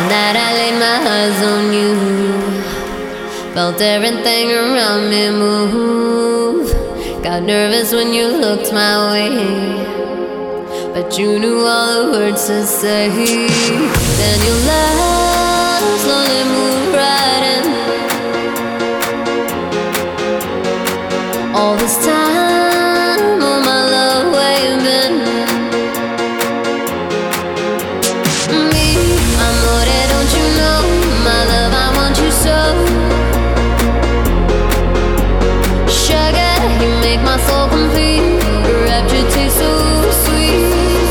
that I laid my eyes on you, felt everything around me move. Got nervous when you looked my way, but you knew all the words to say. Then your love slowly moved right in. All this time, oh my love, where you been? Me, amore, don't you know, my love, I want you so. Sugar, you make my soul complete. Rapture tastes so sweet.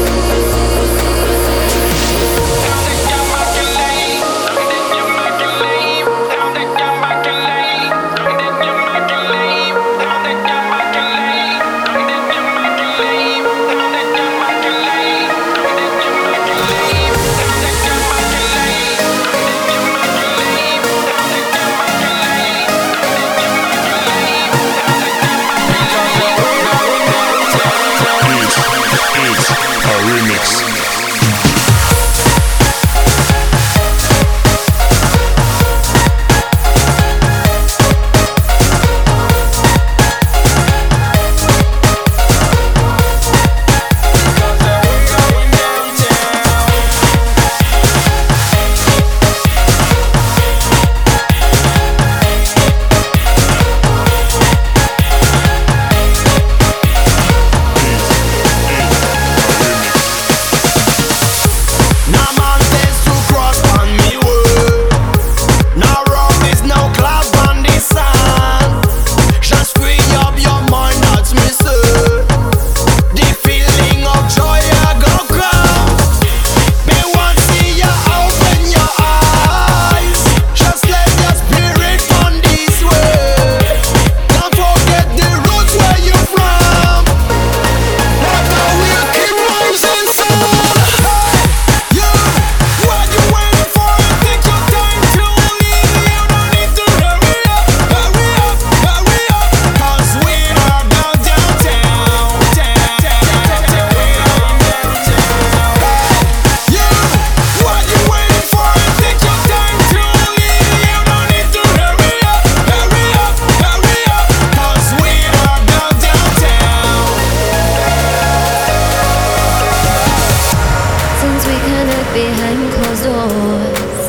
Behind closed doors,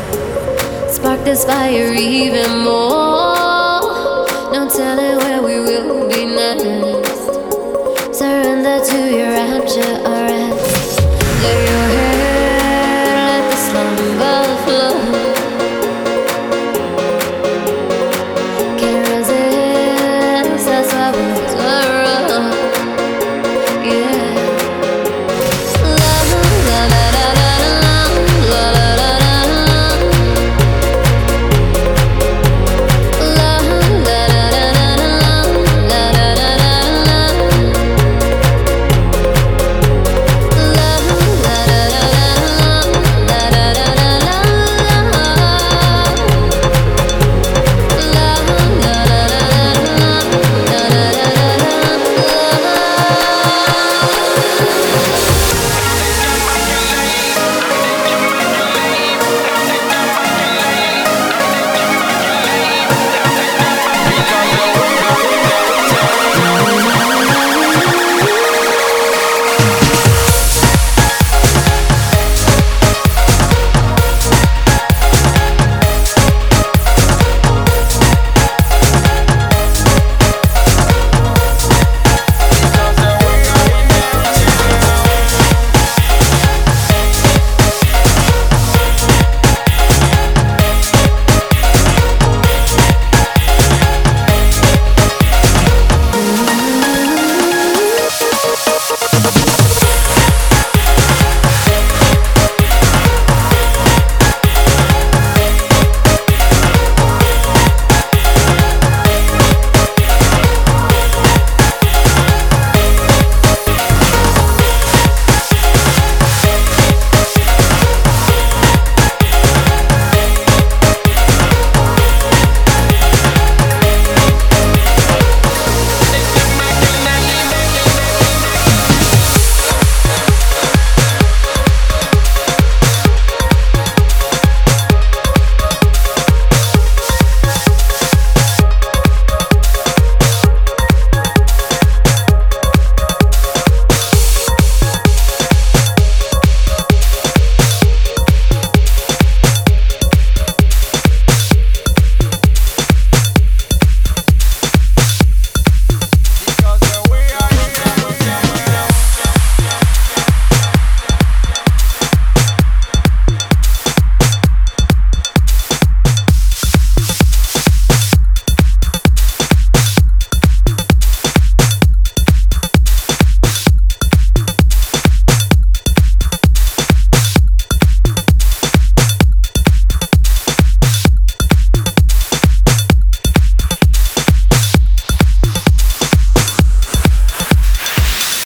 spark this fire even more. No telling where we will be next. Surrender to your rapture, arrest. Let your